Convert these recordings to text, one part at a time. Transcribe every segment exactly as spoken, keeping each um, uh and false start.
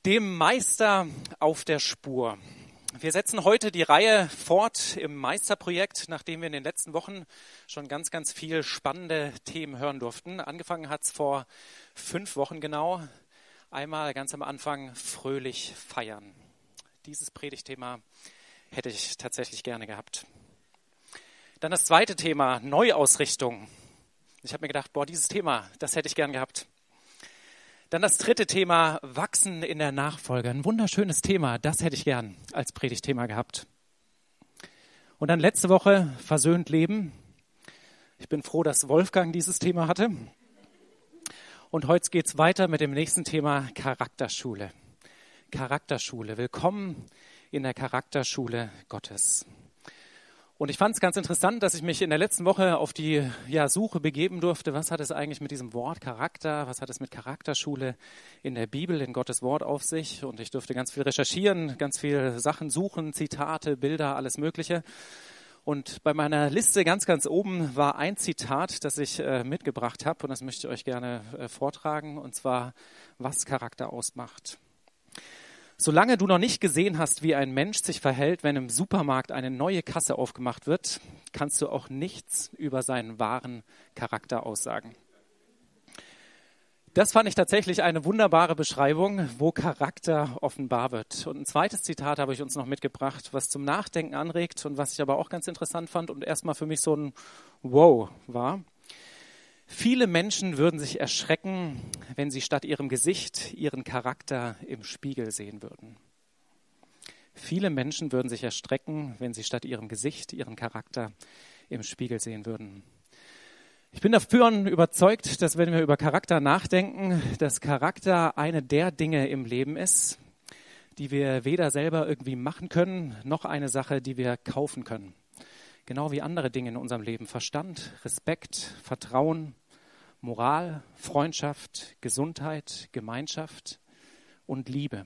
Dem Meister auf der Spur. Wir setzen heute die Reihe fort im Meisterprojekt, nachdem wir in den letzten Wochen schon ganz, ganz viel spannende Themen hören durften. Angefangen hat es vor fünf Wochen genau. Einmal ganz am Anfang fröhlich feiern. Dieses Predigtthema hätte ich tatsächlich gerne gehabt. Dann das zweite Thema, Neuausrichtung. Ich habe mir gedacht, boah, dieses Thema, das hätte ich gern gehabt. Dann das dritte Thema, Wachsen in der Nachfolge. Ein wunderschönes Thema, das hätte ich gern als Predigtthema gehabt. Und dann letzte Woche, versöhnt leben. Ich bin froh, dass Wolfgang dieses Thema hatte. Und heute geht es weiter mit dem nächsten Thema, Charakterschule. Charakterschule, willkommen in der Charakterschule Gottes. Und ich fand es ganz interessant, dass ich mich in der letzten Woche auf die ja, Suche begeben durfte. Was hat es eigentlich mit diesem Wort Charakter, was hat es mit Charakterschule in der Bibel, in Gottes Wort auf sich? Und ich durfte ganz viel recherchieren, ganz viele Sachen suchen, Zitate, Bilder, alles Mögliche. Und bei meiner Liste ganz, ganz oben war ein Zitat, das ich äh, mitgebracht habe. Und das möchte ich euch gerne äh, vortragen. Und zwar, was Charakter ausmacht. Solange du noch nicht gesehen hast, wie ein Mensch sich verhält, wenn im Supermarkt eine neue Kasse aufgemacht wird, kannst du auch nichts über seinen wahren Charakter aussagen. Das fand ich tatsächlich eine wunderbare Beschreibung, wo Charakter offenbar wird. Und ein zweites Zitat habe ich uns noch mitgebracht, was zum Nachdenken anregt und was ich aber auch ganz interessant fand und erstmal für mich so ein Wow war. Viele Menschen würden sich erschrecken, wenn sie statt ihrem Gesicht ihren Charakter im Spiegel sehen würden. Viele Menschen würden sich erschrecken, wenn sie statt ihrem Gesicht ihren Charakter im Spiegel sehen würden. Ich bin dafür überzeugt, dass wenn wir über Charakter nachdenken, dass Charakter eine der Dinge im Leben ist, die wir weder selber irgendwie machen können, noch eine Sache, die wir kaufen können. Genau wie andere Dinge in unserem Leben. Verstand, Respekt, Vertrauen, Moral, Freundschaft, Gesundheit, Gemeinschaft und Liebe.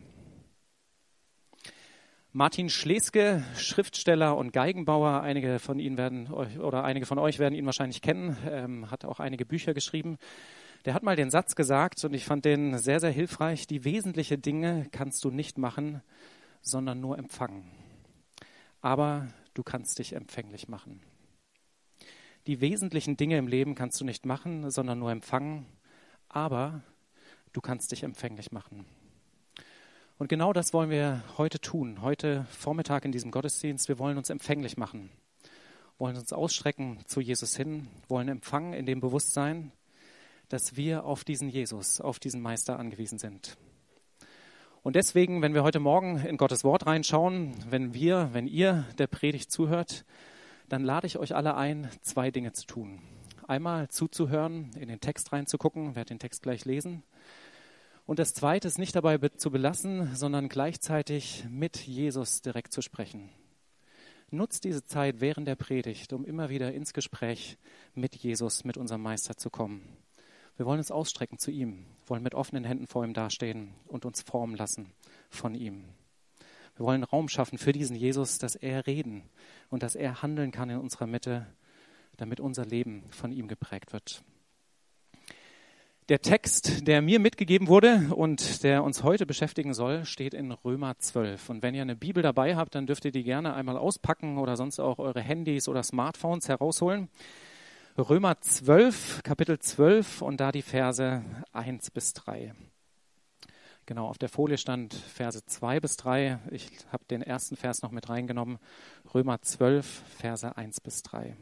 Martin Schleske, Schriftsteller und Geigenbauer, einige von Ihnen werden euch oder einige von euch werden ihn wahrscheinlich kennen, ähm, hat auch einige Bücher geschrieben. Der hat mal den Satz gesagt und ich fand den sehr, sehr hilfreich: Die wesentlichen Dinge kannst du nicht machen, sondern nur empfangen. Aber du kannst dich empfänglich machen. Die wesentlichen Dinge im Leben kannst du nicht machen, sondern nur empfangen. Aber du kannst dich empfänglich machen. Und genau das wollen wir heute tun. Heute Vormittag in diesem Gottesdienst. Wir wollen uns empfänglich machen. Wollen uns ausstrecken zu Jesus hin. Wollen empfangen in dem Bewusstsein, dass wir auf diesen Jesus, auf diesen Meister angewiesen sind. Und deswegen, wenn wir heute Morgen in Gottes Wort reinschauen, wenn wir, wenn ihr der Predigt zuhört, dann lade ich euch alle ein, zwei Dinge zu tun. Einmal zuzuhören, in den Text reinzugucken, werde den Text gleich lesen. Und das Zweite ist nicht dabei zu belassen, sondern gleichzeitig mit Jesus direkt zu sprechen. Nutzt diese Zeit während der Predigt, um immer wieder ins Gespräch mit Jesus, mit unserem Meister zu kommen. Wir wollen uns ausstrecken zu ihm, wollen mit offenen Händen vor ihm dastehen und uns formen lassen von ihm. Wir wollen Raum schaffen für diesen Jesus, dass er reden und dass er handeln kann in unserer Mitte, damit unser Leben von ihm geprägt wird. Der Text, der mir mitgegeben wurde und der uns heute beschäftigen soll, steht in Römer zwölf. Und wenn ihr eine Bibel dabei habt, dann dürft ihr die gerne einmal auspacken oder sonst auch eure Handys oder Smartphones herausholen. Römer zwölf, Kapitel zwölf und da die Verse eins bis drei. Genau, auf der Folie stand Verse zwei bis drei. Ich habe den ersten Vers noch mit reingenommen. Römer zwölf, Verse eins bis drei.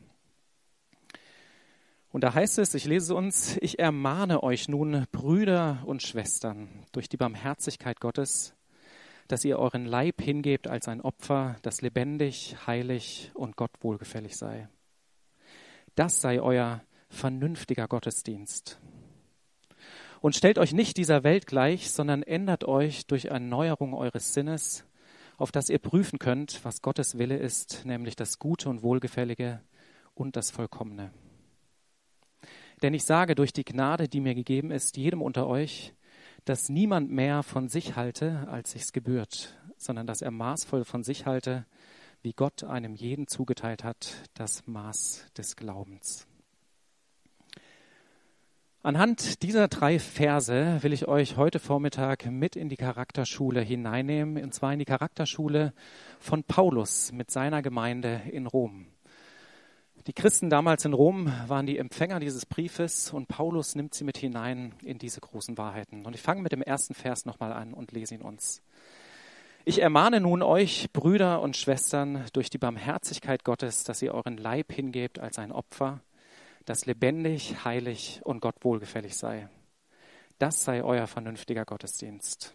Und da heißt es, ich lese uns, ich ermahne euch nun, Brüder und Schwestern, durch die Barmherzigkeit Gottes, dass ihr euren Leib hingebt als ein Opfer, das lebendig, heilig und Gott wohlgefällig sei. Das sei euer vernünftiger Gottesdienst. Und stellt euch nicht dieser Welt gleich, sondern ändert euch durch Erneuerung eures Sinnes, auf das ihr prüfen könnt, was Gottes Wille ist, nämlich das Gute und Wohlgefällige und das Vollkommene. Denn ich sage durch die Gnade, die mir gegeben ist, jedem unter euch, dass niemand mehr von sich halte, als sich's gebührt, sondern dass er maßvoll von sich halte, wie Gott einem jeden zugeteilt hat, das Maß des Glaubens. Anhand dieser drei Verse will ich euch heute Vormittag mit in die Charakterschule hineinnehmen, und zwar in die Charakterschule von Paulus mit seiner Gemeinde in Rom. Die Christen damals in Rom waren die Empfänger dieses Briefes und Paulus nimmt sie mit hinein in diese großen Wahrheiten. Und ich fange mit dem ersten Vers nochmal an und lese ihn uns. Ich ermahne nun euch, Brüder und Schwestern, durch die Barmherzigkeit Gottes, dass ihr euren Leib hingebt als ein Opfer, das lebendig, heilig und Gott wohlgefällig sei. Das sei euer vernünftiger Gottesdienst.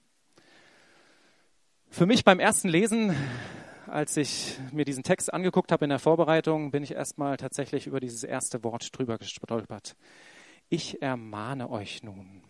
Für mich beim ersten Lesen, als ich mir diesen Text angeguckt habe in der Vorbereitung, bin ich erstmal tatsächlich über dieses erste Wort drüber gestolpert. Ich ermahne euch nun.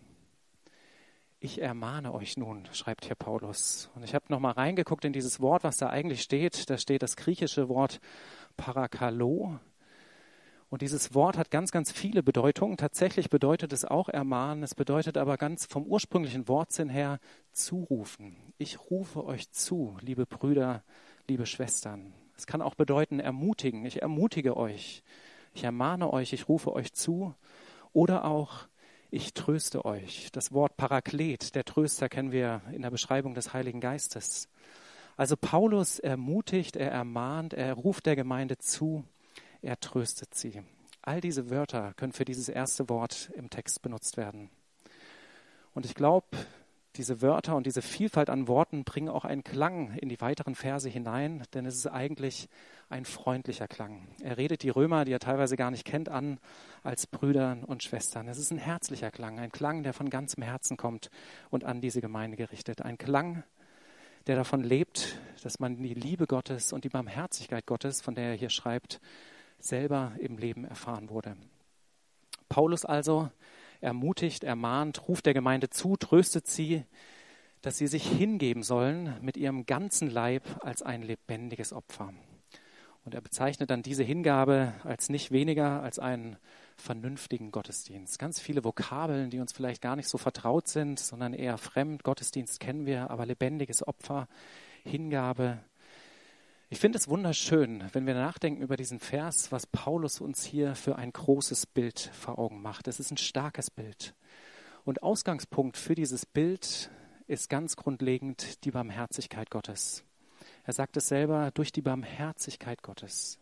Ich ermahne euch nun, schreibt hier Paulus. Und ich habe nochmal reingeguckt in dieses Wort, was da eigentlich steht. Da steht das griechische Wort parakalo. Und dieses Wort hat ganz, ganz viele Bedeutungen. Tatsächlich bedeutet es auch ermahnen. Es bedeutet aber ganz vom ursprünglichen Wortsinn her zurufen. Ich rufe euch zu, liebe Brüder, liebe Schwestern. Es kann auch bedeuten ermutigen. Ich ermutige euch. Ich ermahne euch. Ich rufe euch zu. Oder auch ich tröste euch. Das Wort Paraklet, der Tröster, kennen wir in der Beschreibung des Heiligen Geistes. Also Paulus ermutigt, er ermahnt, er ruft der Gemeinde zu. Er tröstet sie. All diese Wörter können für dieses erste Wort im Text benutzt werden. Und ich glaube, diese Wörter und diese Vielfalt an Worten bringen auch einen Klang in die weiteren Verse hinein, denn es ist eigentlich ein freundlicher Klang. Er redet die Römer, die er teilweise gar nicht kennt, an als Brüder und Schwestern. Es ist ein herzlicher Klang, ein Klang, der von ganzem Herzen kommt und an diese Gemeinde gerichtet. Ein Klang, der davon lebt, dass man die Liebe Gottes und die Barmherzigkeit Gottes, von der er hier schreibt, selber im Leben erfahren wurde. Paulus also ermutigt, ermahnt, ruft der Gemeinde zu, tröstet sie, dass sie sich hingeben sollen mit ihrem ganzen Leib als ein lebendiges Opfer. Und er bezeichnet dann diese Hingabe als nicht weniger als einen vernünftigen Gottesdienst. Ganz viele Vokabeln, die uns vielleicht gar nicht so vertraut sind, sondern eher fremd. Gottesdienst kennen wir, aber lebendiges Opfer, Hingabe. Ich finde es wunderschön, wenn wir nachdenken über diesen Vers, was Paulus uns hier für ein großes Bild vor Augen macht. Es ist ein starkes Bild. Und Ausgangspunkt für dieses Bild ist ganz grundlegend die Barmherzigkeit Gottes. Er sagt es selber, durch die Barmherzigkeit Gottes.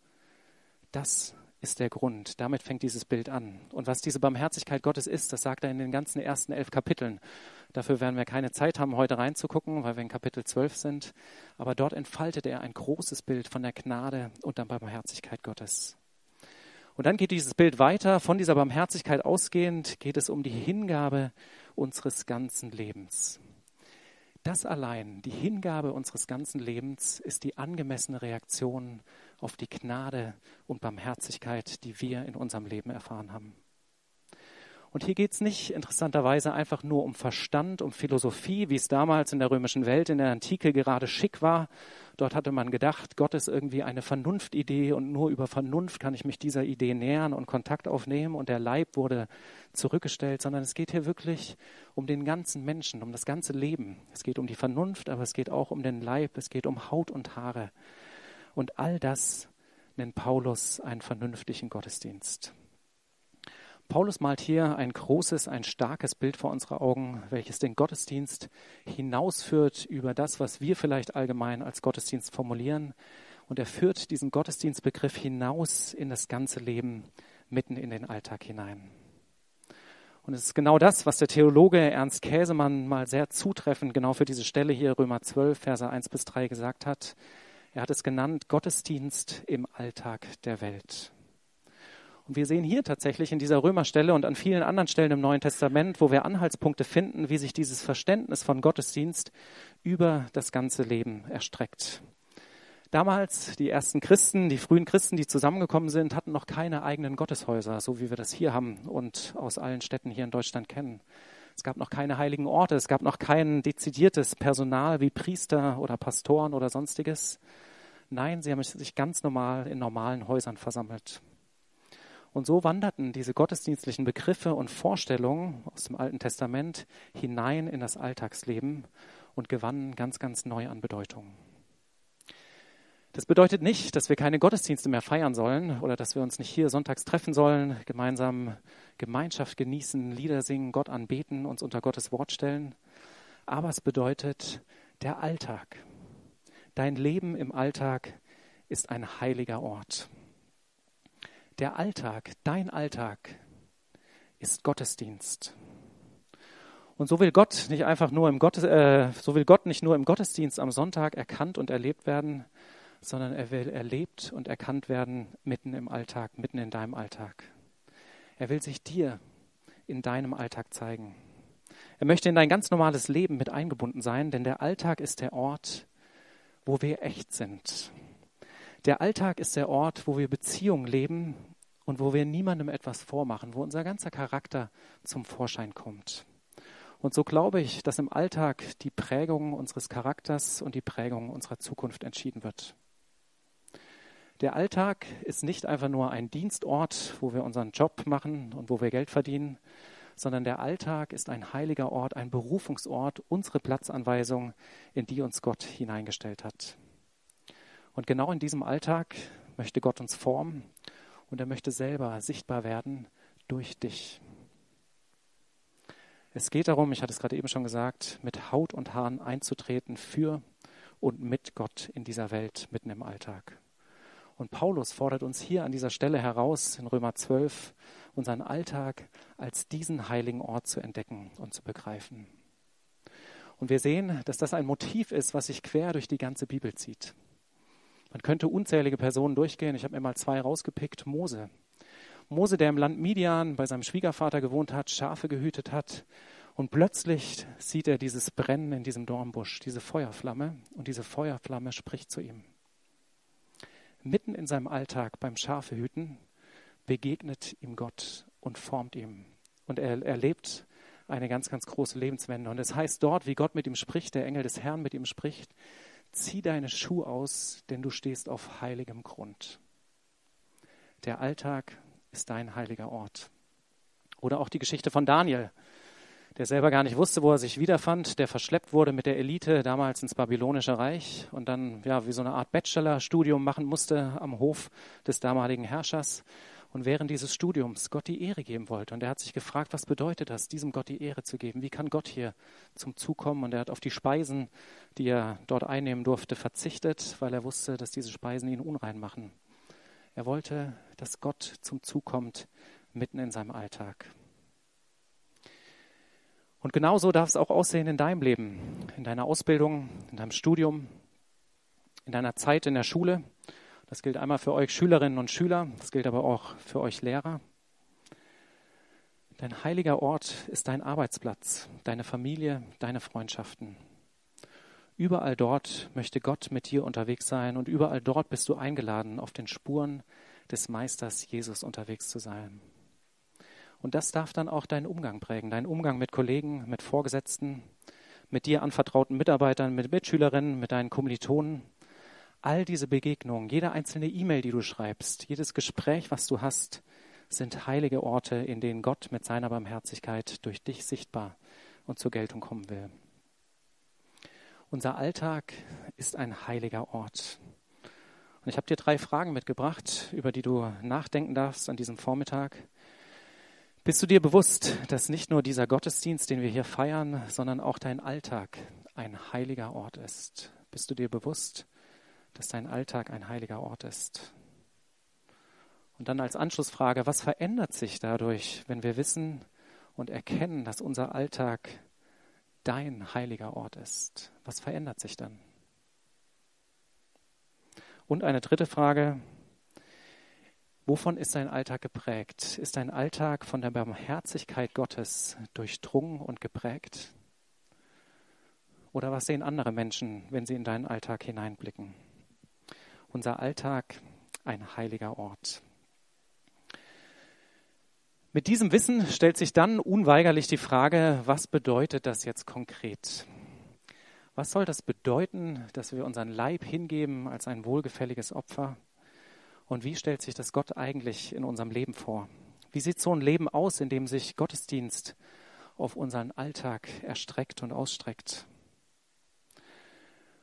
Das ist der Grund. Damit fängt dieses Bild an. Und was diese Barmherzigkeit Gottes ist, das sagt er in den ganzen ersten elf Kapiteln. Dafür werden wir keine Zeit haben, heute reinzugucken, weil wir in Kapitel zwölf sind. Aber dort entfaltet er ein großes Bild von der Gnade und der Barmherzigkeit Gottes. Und dann geht dieses Bild weiter. Von dieser Barmherzigkeit ausgehend geht es um die Hingabe unseres ganzen Lebens. Das allein, die Hingabe unseres ganzen Lebens, ist die angemessene Reaktion auf die Gnade und Barmherzigkeit, die wir in unserem Leben erfahren haben. Und hier geht es nicht interessanterweise einfach nur um Verstand, um Philosophie, wie es damals in der römischen Welt, in der Antike gerade schick war. Dort hatte man gedacht, Gott ist irgendwie eine Vernunftidee und nur über Vernunft kann ich mich dieser Idee nähern und Kontakt aufnehmen und der Leib wurde zurückgestellt, sondern es geht hier wirklich um den ganzen Menschen, um das ganze Leben. Es geht um die Vernunft, aber es geht auch um den Leib, es geht um Haut und Haare. Und all das nennt Paulus einen vernünftigen Gottesdienst. Paulus malt hier ein großes, ein starkes Bild vor unsere Augen, welches den Gottesdienst hinausführt über das, was wir vielleicht allgemein als Gottesdienst formulieren. Und er führt diesen Gottesdienstbegriff hinaus in das ganze Leben, mitten in den Alltag hinein. Und es ist genau das, was der Theologe Ernst Käsemann mal sehr zutreffend genau für diese Stelle hier, Römer zwölf, Verse eins bis drei, gesagt hat. Er hat es genannt, Gottesdienst im Alltag der Welt. Und wir sehen hier tatsächlich in dieser Römerstelle und an vielen anderen Stellen im Neuen Testament, wo wir Anhaltspunkte finden, wie sich dieses Verständnis von Gottesdienst über das ganze Leben erstreckt. Damals, die ersten Christen, die frühen Christen, die zusammengekommen sind, hatten noch keine eigenen Gotteshäuser, so wie wir das hier haben und aus allen Städten hier in Deutschland kennen. Es gab noch keine heiligen Orte, es gab noch kein dezidiertes Personal wie Priester oder Pastoren oder sonstiges. Nein, sie haben sich ganz normal in normalen Häusern versammelt. Und so wanderten diese gottesdienstlichen Begriffe und Vorstellungen aus dem Alten Testament hinein in das Alltagsleben und gewannen ganz, ganz neu an Bedeutung. Das bedeutet nicht, dass wir keine Gottesdienste mehr feiern sollen oder dass wir uns nicht hier sonntags treffen sollen, gemeinsam Gemeinschaft genießen, Lieder singen, Gott anbeten, uns unter Gottes Wort stellen. Aber es bedeutet der Alltag. Dein Leben im Alltag ist ein heiliger Ort. Der Alltag, dein Alltag, ist Gottesdienst. Und so will Gott nicht einfach nur im Gottes, äh, so will Gott nicht nur im Gottesdienst am Sonntag erkannt und erlebt werden, sondern er will erlebt und erkannt werden mitten im Alltag, mitten in deinem Alltag. Er will sich dir in deinem Alltag zeigen. Er möchte in dein ganz normales Leben mit eingebunden sein, denn der Alltag ist der Ort, wo wir echt sind. Der Alltag ist der Ort, wo wir Beziehungen leben und wo wir niemandem etwas vormachen, wo unser ganzer Charakter zum Vorschein kommt. Und so glaube ich, dass im Alltag die Prägung unseres Charakters und die Prägung unserer Zukunft entschieden wird. Der Alltag ist nicht einfach nur ein Dienstort, wo wir unseren Job machen und wo wir Geld verdienen, sondern der Alltag ist ein heiliger Ort, ein Berufungsort, unsere Platzanweisung, in die uns Gott hineingestellt hat. Und genau in diesem Alltag möchte Gott uns formen und er möchte selber sichtbar werden durch dich. Es geht darum, ich hatte es gerade eben schon gesagt, mit Haut und Haaren einzutreten für und mit Gott in dieser Welt, mitten im Alltag. Und Paulus fordert uns hier an dieser Stelle heraus, in Römer zwölf, unseren Alltag als diesen heiligen Ort zu entdecken und zu begreifen. Und wir sehen, dass das ein Motiv ist, was sich quer durch die ganze Bibel zieht. Man könnte unzählige Personen durchgehen. Ich habe mir mal zwei rausgepickt. Mose. Mose, der im Land Midian bei seinem Schwiegervater gewohnt hat, Schafe gehütet hat. Und plötzlich sieht er dieses Brennen in diesem Dornbusch, diese Feuerflamme. Und diese Feuerflamme spricht zu ihm. Mitten in seinem Alltag beim Schafehüten begegnet ihm Gott und formt ihm. Und er erlebt eine ganz, ganz große Lebenswende. Und es heißt dort, wie Gott mit ihm spricht, der Engel des Herrn mit ihm spricht, zieh deine Schuhe aus, denn du stehst auf heiligem Grund. Der Alltag ist dein heiliger Ort. Oder auch die Geschichte von Daniel, der selber gar nicht wusste, wo er sich wiederfand, der verschleppt wurde mit der Elite damals ins Babylonische Reich und dann ja wie so eine Art Bachelorstudium machen musste am Hof des damaligen Herrschers und während dieses Studiums Gott die Ehre geben wollte. Und er hat sich gefragt, was bedeutet das, diesem Gott die Ehre zu geben? Wie kann Gott hier zum Zug kommen? Und er hat auf die Speisen, die er dort einnehmen durfte, verzichtet, weil er wusste, dass diese Speisen ihn unrein machen. Er wollte, dass Gott zum Zug kommt, mitten in seinem Alltag. Und genauso darf es auch aussehen in deinem Leben, in deiner Ausbildung, in deinem Studium, in deiner Zeit in der Schule. Das gilt einmal für euch Schülerinnen und Schüler, das gilt aber auch für euch Lehrer. Dein heiliger Ort ist dein Arbeitsplatz, deine Familie, deine Freundschaften. Überall dort möchte Gott mit dir unterwegs sein und überall dort bist du eingeladen, auf den Spuren des Meisters Jesus unterwegs zu sein. Und das darf dann auch deinen Umgang prägen, deinen Umgang mit Kollegen, mit Vorgesetzten, mit dir anvertrauten Mitarbeitern, mit Mitschülerinnen, mit deinen Kommilitonen. All diese Begegnungen, jede einzelne E-Mail, die du schreibst, jedes Gespräch, was du hast, sind heilige Orte, in denen Gott mit seiner Barmherzigkeit durch dich sichtbar und zur Geltung kommen will. Unser Alltag ist ein heiliger Ort. Und ich habe dir drei Fragen mitgebracht, über die du nachdenken darfst an diesem Vormittag. Bist du dir bewusst, dass nicht nur dieser Gottesdienst, den wir hier feiern, sondern auch dein Alltag ein heiliger Ort ist? Bist du dir bewusst, dass dein Alltag ein heiliger Ort ist? Und dann als Anschlussfrage, was verändert sich dadurch, wenn wir wissen und erkennen, dass unser Alltag dein heiliger Ort ist? Was verändert sich dann? Und eine dritte Frage, wovon ist dein Alltag geprägt? Ist dein Alltag von der Barmherzigkeit Gottes durchdrungen und geprägt? Oder was sehen andere Menschen, wenn sie in deinen Alltag hineinblicken? Unser Alltag, ein heiliger Ort. Mit diesem Wissen stellt sich dann unweigerlich die Frage, was bedeutet das jetzt konkret? Was soll das bedeuten, dass wir unseren Leib hingeben als ein wohlgefälliges Opfer? Und wie stellt sich das Gott eigentlich in unserem Leben vor? Wie sieht so ein Leben aus, in dem sich Gottesdienst auf unseren Alltag erstreckt und ausstreckt?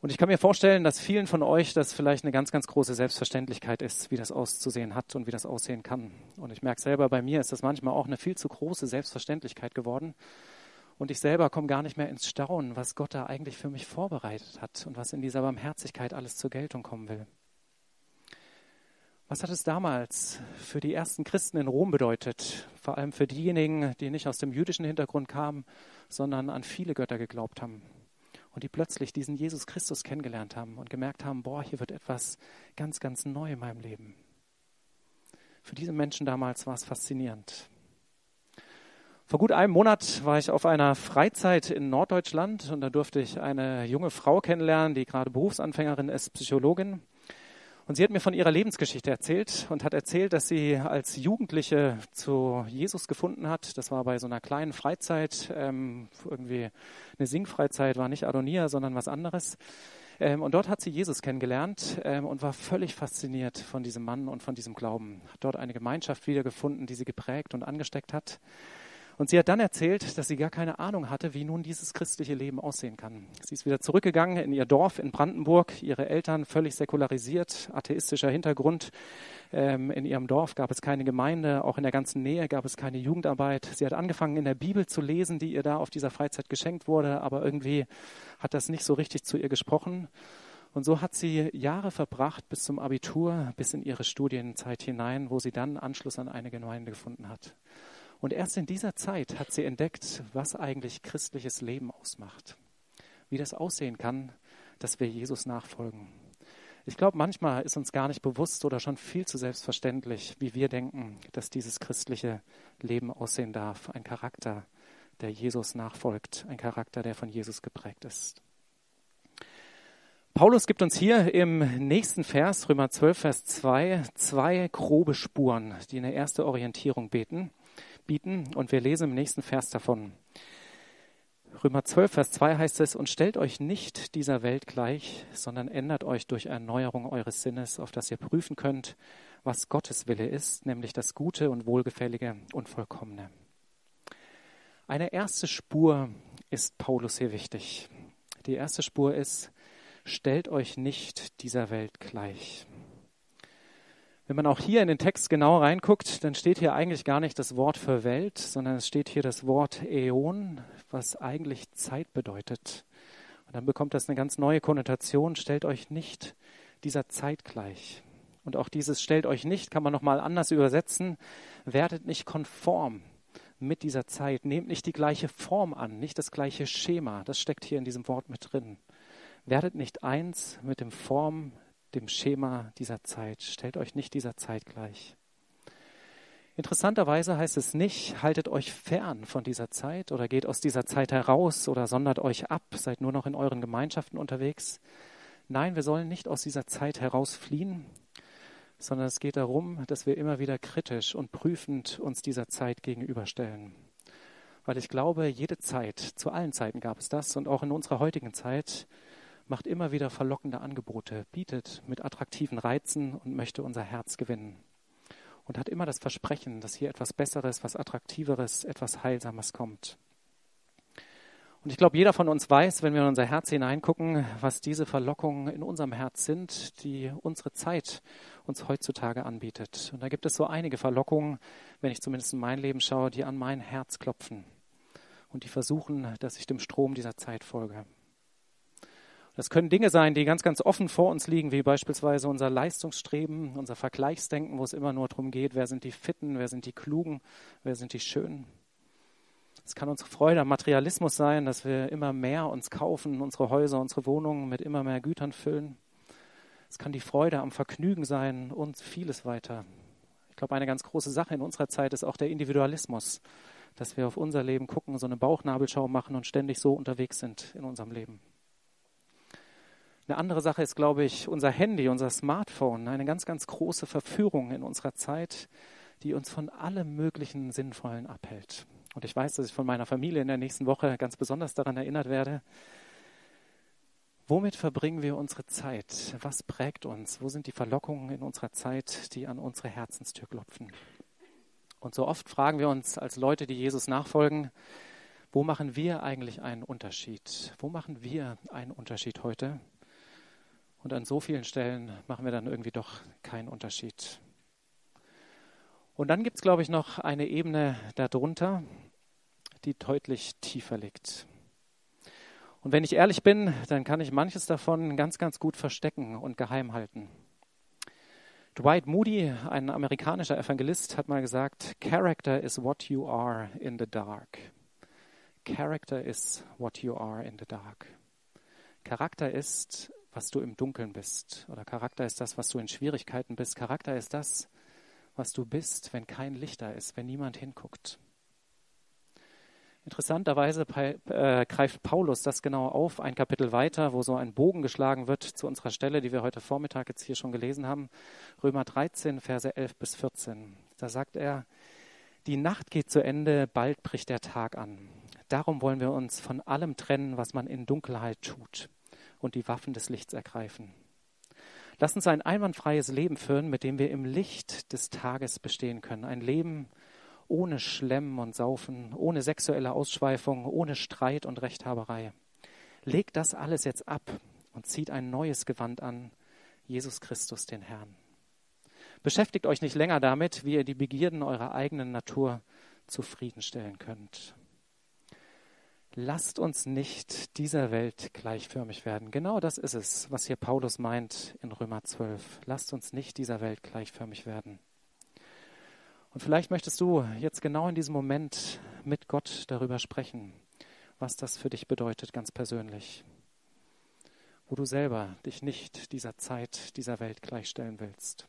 Und ich kann mir vorstellen, dass vielen von euch das vielleicht eine ganz, ganz große Selbstverständlichkeit ist, wie das auszusehen hat und wie das aussehen kann. Und ich merke selber, bei mir ist das manchmal auch eine viel zu große Selbstverständlichkeit geworden. Und ich selber komme gar nicht mehr ins Staunen, was Gott da eigentlich für mich vorbereitet hat und was in dieser Barmherzigkeit alles zur Geltung kommen will. Was hat es damals für die ersten Christen in Rom bedeutet? Vor allem für diejenigen, die nicht aus dem jüdischen Hintergrund kamen, sondern an viele Götter geglaubt haben. Und die plötzlich diesen Jesus Christus kennengelernt haben und gemerkt haben, boah, hier wird etwas ganz, ganz neu in meinem Leben. Für diese Menschen damals war es faszinierend. Vor gut einem Monat war ich auf einer Freizeit in Norddeutschland und da durfte ich eine junge Frau kennenlernen, die gerade Berufsanfängerin ist, Psychologin. Und sie hat mir von ihrer Lebensgeschichte erzählt und hat erzählt, dass sie als Jugendliche zu Jesus gefunden hat. Das war bei so einer kleinen Freizeit, ähm, irgendwie eine Singfreizeit, war nicht Adonia, sondern was anderes. Ähm, und dort hat sie Jesus kennengelernt ähm, und war völlig fasziniert von diesem Mann und von diesem Glauben. Hat dort eine Gemeinschaft wiedergefunden, die sie geprägt und angesteckt hat. Und sie hat dann erzählt, dass sie gar keine Ahnung hatte, wie nun dieses christliche Leben aussehen kann. Sie ist wieder zurückgegangen in ihr Dorf in Brandenburg. Ihre Eltern völlig säkularisiert, atheistischer Hintergrund. Ähm, in ihrem Dorf gab es keine Gemeinde, auch in der ganzen Nähe gab es keine Jugendarbeit. Sie hat angefangen, in der Bibel zu lesen, die ihr da auf dieser Freizeit geschenkt wurde, aber irgendwie hat das nicht so richtig zu ihr gesprochen. Und so hat sie Jahre verbracht bis zum Abitur, bis in ihre Studienzeit hinein, wo sie dann Anschluss an eine Gemeinde gefunden hat. Und erst in dieser Zeit hat sie entdeckt, was eigentlich christliches Leben ausmacht. Wie das aussehen kann, dass wir Jesus nachfolgen. Ich glaube, manchmal ist uns gar nicht bewusst oder schon viel zu selbstverständlich, wie wir denken, dass dieses christliche Leben aussehen darf. Ein Charakter, der Jesus nachfolgt. Ein Charakter, der von Jesus geprägt ist. Paulus gibt uns hier im nächsten Vers, Römer zwölf, Vers zwei, zwei grobe Spuren, die eine erste Orientierung beten. bieten und wir lesen im nächsten Vers davon. Römer zwölf, Vers zwei heißt es, und stellt euch nicht dieser Welt gleich, sondern ändert euch durch Erneuerung eures Sinnes, auf dass ihr prüfen könnt, was Gottes Wille ist, nämlich das Gute und Wohlgefällige und Vollkommene. Eine erste Spur ist Paulus hier wichtig. Die erste Spur ist, stellt euch nicht dieser Welt gleich. Wenn man auch hier in den Text genau reinguckt, dann steht hier eigentlich gar nicht das Wort für Welt, sondern es steht hier das Wort Äon, was eigentlich Zeit bedeutet. Und dann bekommt das eine ganz neue Konnotation. Stellt euch nicht dieser Zeit gleich. Und auch dieses stellt euch nicht kann man nochmal anders übersetzen. Werdet nicht konform mit dieser Zeit. Nehmt nicht die gleiche Form an, nicht das gleiche Schema. Das steckt hier in diesem Wort mit drin. Werdet nicht eins mit dem Form, dem Schema dieser Zeit. Stellt euch nicht dieser Zeit gleich. Interessanterweise heißt es nicht, haltet euch fern von dieser Zeit oder geht aus dieser Zeit heraus oder sondert euch ab, seid nur noch in euren Gemeinschaften unterwegs. Nein, wir sollen nicht aus dieser Zeit herausfliehen, sondern es geht darum, dass wir immer wieder kritisch und prüfend uns dieser Zeit gegenüberstellen. Weil ich glaube, jede Zeit, zu allen Zeiten gab es das und auch in unserer heutigen Zeit, macht immer wieder verlockende Angebote, bietet mit attraktiven Reizen und möchte unser Herz gewinnen. Und hat immer das Versprechen, dass hier etwas Besseres, was Attraktiveres, etwas Heilsames kommt. Und ich glaube, jeder von uns weiß, wenn wir in unser Herz hineingucken, was diese Verlockungen in unserem Herz sind, die unsere Zeit uns heutzutage anbietet. Und da gibt es so einige Verlockungen, wenn ich zumindest in mein Leben schaue, die an mein Herz klopfen und die versuchen, dass ich dem Strom dieser Zeit folge. Das können Dinge sein, die ganz, ganz offen vor uns liegen, wie beispielsweise unser Leistungsstreben, unser Vergleichsdenken, wo es immer nur darum geht, wer sind die Fitten, wer sind die Klugen, wer sind die Schönen. Es kann unsere Freude am Materialismus sein, dass wir immer mehr uns kaufen, unsere Häuser, unsere Wohnungen mit immer mehr Gütern füllen. Es kann die Freude am Vergnügen sein und vieles weiter. Ich glaube, eine ganz große Sache in unserer Zeit ist auch der Individualismus, dass wir auf unser Leben gucken, so eine Bauchnabelschau machen und ständig so unterwegs sind in unserem Leben. Eine andere Sache ist, glaube ich, unser Handy, unser Smartphone, eine ganz, ganz große Verführung in unserer Zeit, die uns von allem möglichen Sinnvollen abhält. Und ich weiß, dass ich von meiner Familie in der nächsten Woche ganz besonders daran erinnert werde. Womit verbringen wir unsere Zeit? Was prägt uns? Wo sind die Verlockungen in unserer Zeit, die an unsere Herzenstür klopfen? Und so oft fragen wir uns als Leute, die Jesus nachfolgen, wo machen wir eigentlich einen Unterschied? Wo machen wir einen Unterschied heute? Und an so vielen Stellen machen wir dann irgendwie doch keinen Unterschied. Und dann gibt es, glaube ich, noch eine Ebene darunter, die deutlich tiefer liegt. Und wenn ich ehrlich bin, dann kann ich manches davon ganz, ganz gut verstecken und geheim halten. Dwight Moody, ein amerikanischer Evangelist, hat mal gesagt, Character is what you are in the dark. Character is what you are in the dark. Charakter ist, was du im Dunkeln bist. Oder Charakter ist das, was du in Schwierigkeiten bist. Charakter ist das, was du bist, wenn kein Licht da ist, wenn niemand hinguckt. Interessanterweise äh, greift Paulus das genau auf, ein Kapitel weiter, wo so ein Bogen geschlagen wird zu unserer Stelle, die wir heute Vormittag jetzt hier schon gelesen haben. Römer dreizehn, Verse elf bis vierzehn. Da sagt er, die Nacht geht zu Ende, bald bricht der Tag an. Darum wollen wir uns von allem trennen, was man in Dunkelheit tut, und die Waffen des Lichts ergreifen. Lass uns ein einwandfreies Leben führen, mit dem wir im Licht des Tages bestehen können. Ein Leben ohne Schlemmen und Saufen, ohne sexuelle Ausschweifung, ohne Streit und Rechthaberei. Legt das alles jetzt ab und zieht ein neues Gewand an, Jesus Christus, den Herrn. Beschäftigt euch nicht länger damit, wie ihr die Begierden eurer eigenen Natur zufriedenstellen könnt. Lasst uns nicht dieser Welt gleichförmig werden. Genau das ist es, was hier Paulus meint in Römer zwölf. Lasst uns nicht dieser Welt gleichförmig werden. Und vielleicht möchtest du jetzt genau in diesem Moment mit Gott darüber sprechen, was das für dich bedeutet, ganz persönlich. Wo du selber dich nicht dieser Zeit, dieser Welt gleichstellen willst.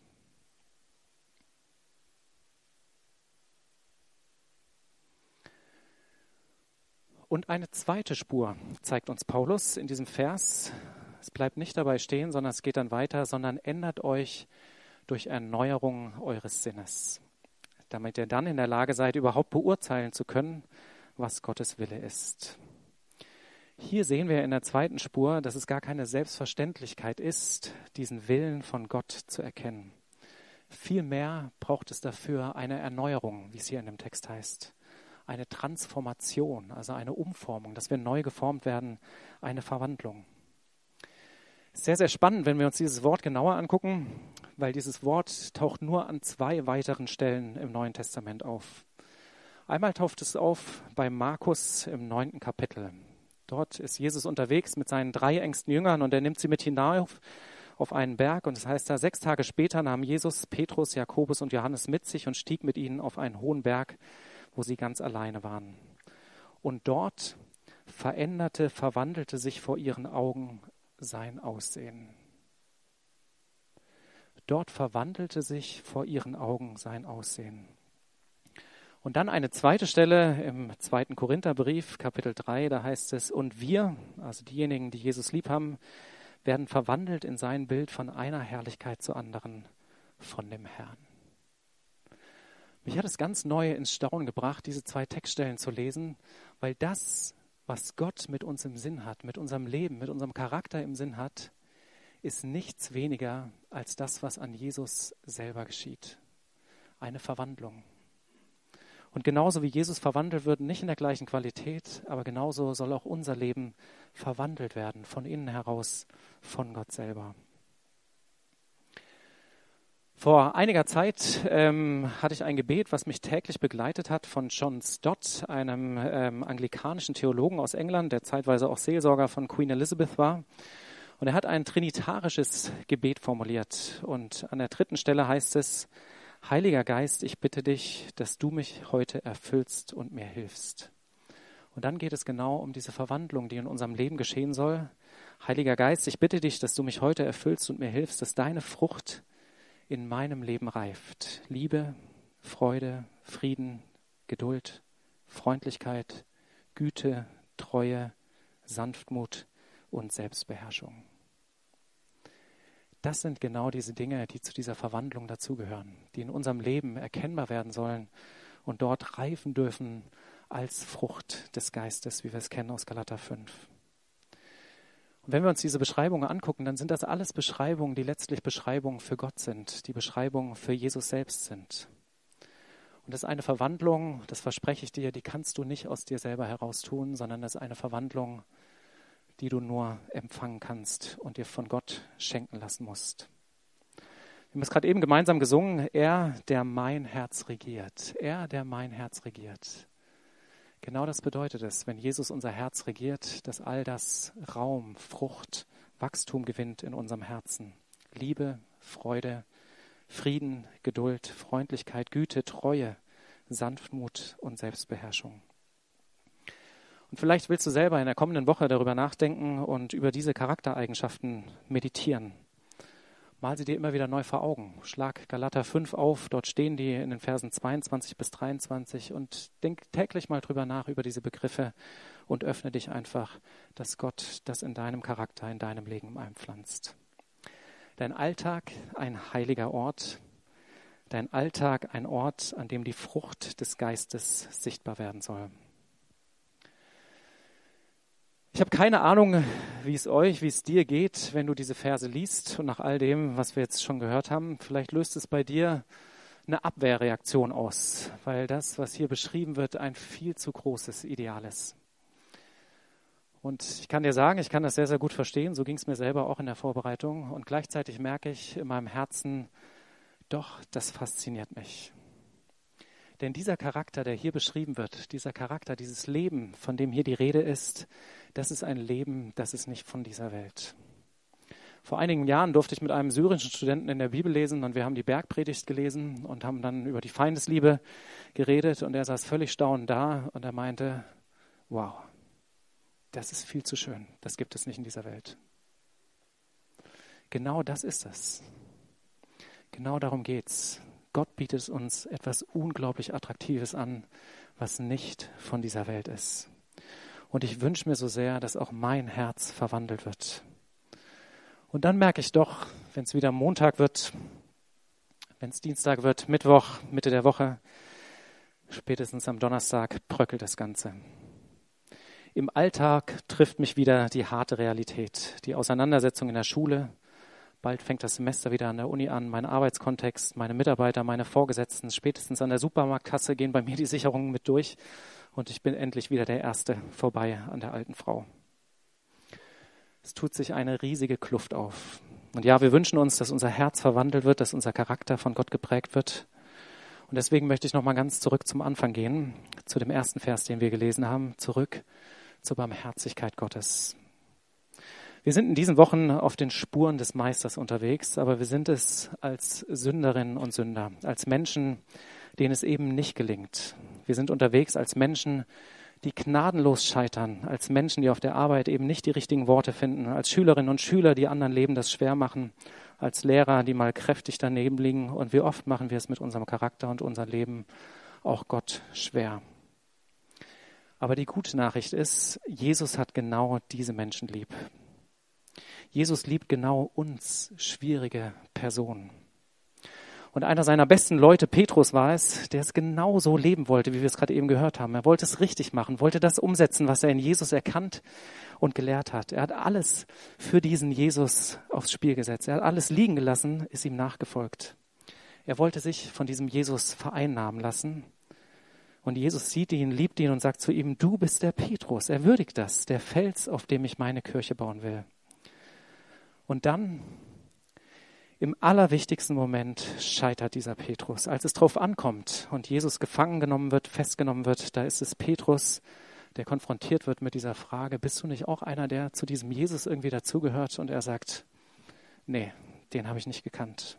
Und eine zweite Spur zeigt uns Paulus in diesem Vers. Es bleibt nicht dabei stehen, sondern es geht dann weiter, sondern ändert euch durch Erneuerung eures Sinnes, damit ihr dann in der Lage seid, überhaupt beurteilen zu können, was Gottes Wille ist. Hier sehen wir in der zweiten Spur, dass es gar keine Selbstverständlichkeit ist, diesen Willen von Gott zu erkennen. Vielmehr braucht es dafür eine Erneuerung, wie es hier in dem Text heißt. Eine Transformation, also eine Umformung, dass wir neu geformt werden, eine Verwandlung. Sehr, sehr spannend, wenn wir uns dieses Wort genauer angucken, weil dieses Wort taucht nur an zwei weiteren Stellen im Neuen Testament auf. Einmal taucht es auf bei Markus im neunten Kapitel. Dort ist Jesus unterwegs mit seinen drei engsten Jüngern und er nimmt sie mit hinauf auf einen Berg. Und es heißt da, sechs Tage später nahm Jesus Petrus, Jakobus und Johannes mit sich und stieg mit ihnen auf einen hohen Berg, wo sie ganz alleine waren. Und dort veränderte, verwandelte sich vor ihren Augen sein Aussehen. Dort verwandelte sich vor ihren Augen sein Aussehen. Und dann eine zweite Stelle im zweiten Korintherbrief, Kapitel drei, da heißt es, und wir, also diejenigen, die Jesus lieb haben, werden verwandelt in sein Bild von einer Herrlichkeit zur anderen, von dem Herrn. Mich hat es ganz neu ins Staunen gebracht, diese zwei Textstellen zu lesen, weil das, was Gott mit uns im Sinn hat, mit unserem Leben, mit unserem Charakter im Sinn hat, ist nichts weniger als das, was an Jesus selber geschieht. Eine Verwandlung. Und genauso wie Jesus verwandelt wird, nicht in der gleichen Qualität, aber genauso soll auch unser Leben verwandelt werden, von innen heraus, von Gott selber. Vor einiger Zeit ähm, hatte ich ein Gebet, was mich täglich begleitet hat, von John Stott, einem ähm, anglikanischen Theologen aus England, der zeitweise auch Seelsorger von Queen Elizabeth war. Und er hat ein trinitarisches Gebet formuliert. Und an der dritten Stelle heißt es, Heiliger Geist, ich bitte dich, dass du mich heute erfüllst und mir hilfst. Und dann geht es genau um diese Verwandlung, die in unserem Leben geschehen soll. Heiliger Geist, ich bitte dich, dass du mich heute erfüllst und mir hilfst, dass deine Frucht in meinem Leben reift. Liebe, Freude, Frieden, Geduld, Freundlichkeit, Güte, Treue, Sanftmut und Selbstbeherrschung. Das sind genau diese Dinge, die zu dieser Verwandlung dazugehören, die in unserem Leben erkennbar werden sollen und dort reifen dürfen als Frucht des Geistes, wie wir es kennen aus Galater fünf. Und wenn wir uns diese Beschreibungen angucken, dann sind das alles Beschreibungen, die letztlich Beschreibungen für Gott sind, die Beschreibungen für Jesus selbst sind. Und das ist eine Verwandlung, das verspreche ich dir, die kannst du nicht aus dir selber heraus tun, sondern das ist eine Verwandlung die du nur empfangen kannst und dir von Gott schenken lassen musst. Wir haben es gerade eben gemeinsam gesungen, er, der mein Herz regiert. Er, der mein Herz regiert. Genau das bedeutet es, wenn Jesus unser Herz regiert, dass all das Raum, Frucht, Wachstum gewinnt in unserem Herzen. Liebe, Freude, Frieden, Geduld, Freundlichkeit, Güte, Treue, Sanftmut und Selbstbeherrschung. Und vielleicht willst du selber in der kommenden Woche darüber nachdenken und über diese Charaktereigenschaften meditieren. Mal sie dir immer wieder neu vor Augen. Schlag Galater fünf auf, dort stehen die in den Versen zweiundzwanzig bis dreiundzwanzig und denk täglich mal drüber nach, über diese Begriffe und öffne dich einfach, dass Gott das in deinem Charakter, in deinem Leben einpflanzt. Dein Alltag ein heiliger Ort, dein Alltag ein Ort, an dem die Frucht des Geistes sichtbar werden soll. Ich habe keine Ahnung, wie es euch, wie es dir geht, wenn du diese Verse liest und nach all dem, was wir jetzt schon gehört haben, vielleicht löst es bei dir eine Abwehrreaktion aus, weil das, was hier beschrieben wird, ein viel zu großes Ideal ist. Und ich kann dir sagen, ich kann das sehr, sehr gut verstehen, so ging es mir selber auch in der Vorbereitung und gleichzeitig merke ich in meinem Herzen, doch, das fasziniert mich. Denn dieser Charakter, der hier beschrieben wird, dieser Charakter, dieses Leben, von dem hier die Rede ist, das ist ein Leben, das ist nicht von dieser Welt. Vor einigen Jahren durfte ich mit einem syrischen Studenten in der Bibel lesen und wir haben die Bergpredigt gelesen und haben dann über die Feindesliebe geredet und er saß völlig staunend da und er meinte, wow, das ist viel zu schön, das gibt es nicht in dieser Welt. Genau das ist es. Genau darum geht's. Gott bietet uns etwas unglaublich Attraktives an, was nicht von dieser Welt ist. Und ich wünsche mir so sehr, dass auch mein Herz verwandelt wird. Und dann merke ich doch, wenn es wieder Montag wird, wenn es Dienstag wird, Mittwoch, Mitte der Woche, spätestens am Donnerstag bröckelt das Ganze. Im Alltag trifft mich wieder die harte Realität, die Auseinandersetzung in der Schule. Bald fängt das Semester wieder an der Uni an, mein Arbeitskontext, meine Mitarbeiter, meine Vorgesetzten, spätestens an der Supermarktkasse gehen bei mir die Sicherungen mit durch und ich bin endlich wieder der Erste vorbei an der alten Frau. Es tut sich eine riesige Kluft auf. Und ja, wir wünschen uns, dass unser Herz verwandelt wird, dass unser Charakter von Gott geprägt wird. Und deswegen möchte ich nochmal ganz zurück zum Anfang gehen, zu dem ersten Vers, den wir gelesen haben, zurück zur Barmherzigkeit Gottes. Wir sind in diesen Wochen auf den Spuren des Meisters unterwegs, aber wir sind es als Sünderinnen und Sünder, als Menschen, denen es eben nicht gelingt. Wir sind unterwegs als Menschen, die gnadenlos scheitern, als Menschen, die auf der Arbeit eben nicht die richtigen Worte finden, als Schülerinnen und Schüler, die anderen Leben das schwer machen, als Lehrer, die mal kräftig daneben liegen. Und wie oft machen wir es mit unserem Charakter und unserem Leben auch Gott schwer. Aber die gute Nachricht ist, Jesus hat genau diese Menschen lieb. Jesus liebt genau uns, schwierige Personen. Und einer seiner besten Leute, Petrus, war es, der es genau so leben wollte, wie wir es gerade eben gehört haben. Er wollte es richtig machen, wollte das umsetzen, was er in Jesus erkannt und gelehrt hat. Er hat alles für diesen Jesus aufs Spiel gesetzt. Er hat alles liegen gelassen, ist ihm nachgefolgt. Er wollte sich von diesem Jesus vereinnahmen lassen. Und Jesus sieht ihn, liebt ihn und sagt zu ihm, du bist der Petrus. Er würdigt das, der Fels, auf dem ich meine Kirche bauen will. Und dann, im allerwichtigsten Moment, scheitert dieser Petrus. Als es drauf ankommt und Jesus gefangen genommen wird, festgenommen wird, da ist es Petrus, der konfrontiert wird mit dieser Frage, bist du nicht auch einer, der zu diesem Jesus irgendwie dazugehört? Und er sagt, nee, den habe ich nicht gekannt.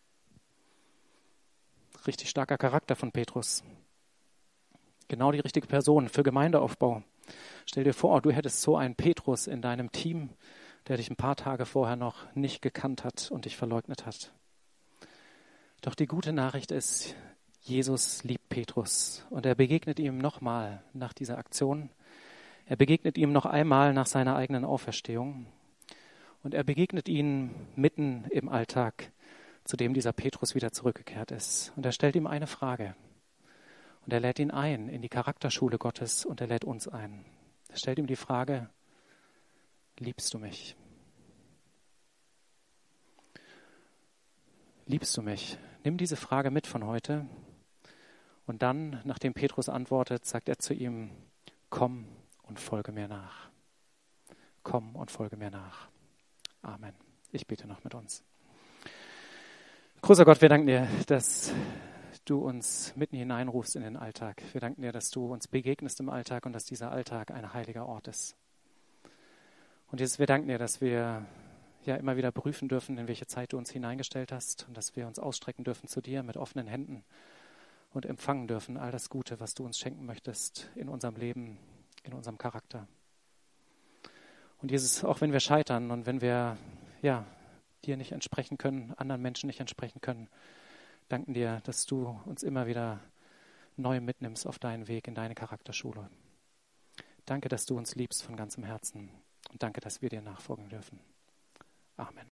Richtig starker Charakter von Petrus. Genau die richtige Person für Gemeindeaufbau. Stell dir vor, du hättest so einen Petrus in deinem Team, der dich ein paar Tage vorher noch nicht gekannt hat und dich verleugnet hat. Doch die gute Nachricht ist, Jesus liebt Petrus und er begegnet ihm nochmal nach dieser Aktion. Er begegnet ihm noch einmal nach seiner eigenen Auferstehung und er begegnet ihm mitten im Alltag, zu dem dieser Petrus wieder zurückgekehrt ist. Und er stellt ihm eine Frage und er lädt ihn ein in die Charakterschule Gottes und er lädt uns ein. Er stellt ihm die Frage, liebst du mich? Liebst du mich? Nimm diese Frage mit von heute. Und dann, nachdem Petrus antwortet, sagt er zu ihm, komm und folge mir nach. komm und folge mir nach. Amen. Ich bete noch mit uns. Großer Gott, wir danken dir, dass du uns mitten hineinrufst in den Alltag. Wir danken dir, dass du uns begegnest im Alltag und dass dieser Alltag ein heiliger Ort ist. Und Jesus, wir danken dir, dass wir ja immer wieder prüfen dürfen, in welche Zeit du uns hineingestellt hast und dass wir uns ausstrecken dürfen zu dir mit offenen Händen und empfangen dürfen all das Gute, was du uns schenken möchtest in unserem Leben, in unserem Charakter. Und Jesus, auch wenn wir scheitern und wenn wir ja dir nicht entsprechen können, anderen Menschen nicht entsprechen können, danken dir, dass du uns immer wieder neu mitnimmst auf deinen Weg in deine Charakterschule. Danke, dass du uns liebst von ganzem Herzen und danke, dass wir dir nachfolgen dürfen. Amen.